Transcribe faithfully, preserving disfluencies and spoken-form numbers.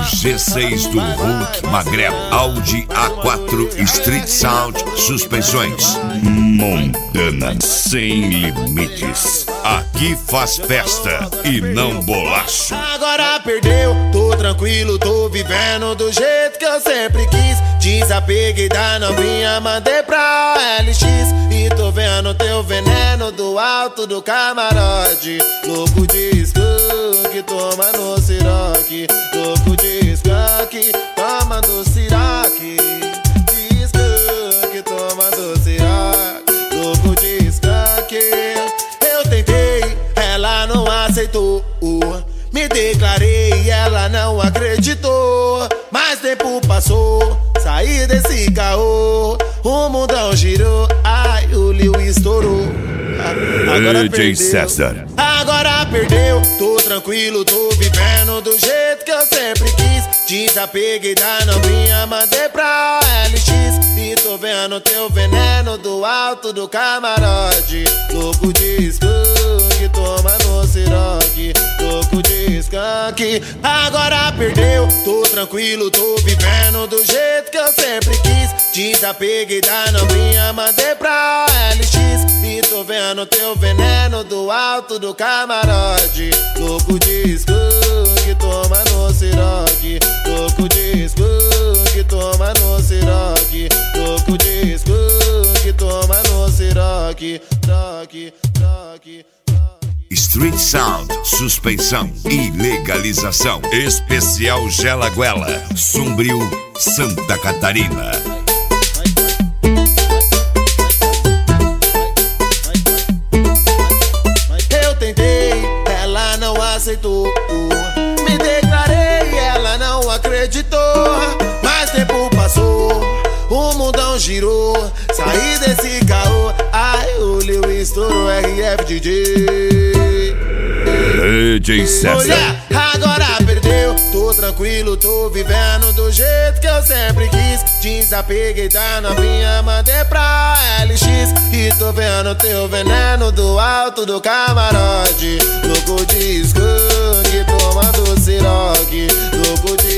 G seis do Hulk Magrelo. Audi A quatro Street Sound Suspensões. Montana sem limites. Aqui faz festa e não bolaço. Agora perdeu, tô tranquilo, tô vivendo do jeito que eu sempre quis. Desapeguei da novinha, mandei pra L X. E tô vendo teu veneno do alto do camarote. Louco de skunk, toma no siroque. Louco de skunk, toma do siroque. De skunk, toma do siroque. Louco de skunk. Eu tentei, ela não aceitou. Me declarei, ela não acreditou. Mas tempo passou, saí desse caô. O mundão girou, ai, o Liu estourou. Agora D J César. Agora perdeu, tô tranquilo, tô vivendo do jeito que eu sempre quis. Desapeguei da novinha, mandei pra L X. E tô vendo teu veneno do alto do camarote. Louco de skunk, toma no siroque. Louco de skunk. Agora perdeu, tô tranquilo, tô vivendo do jeito que eu sempre quis. Desapeguei da novinha, mandei pra L X. E tô vendo teu veneno do alto do camarote. Louco de skunk, toma no siroque. Louco de skunk, toma no siroque. Louco de skunk, toma no siroque. Roque, roque. Street Sound, suspensão e legalização. Especial Gelaguela, Sombrio, Santa Catarina. Eu tentei, ela não aceitou. Me declarei, ela não acreditou. Mas tempo passou, o mundão girou. Saí desse caô, ai, o Liu estourou. R F D J. D J César. Olha, agora perdeu, tô tranquilo, tô vivendo do jeito que eu sempre quis. Desapeguei da novinha, mandei pra L X. E tô vendo teu veneno do alto do camarote. Louco de skunk, toma do siroque. Louco de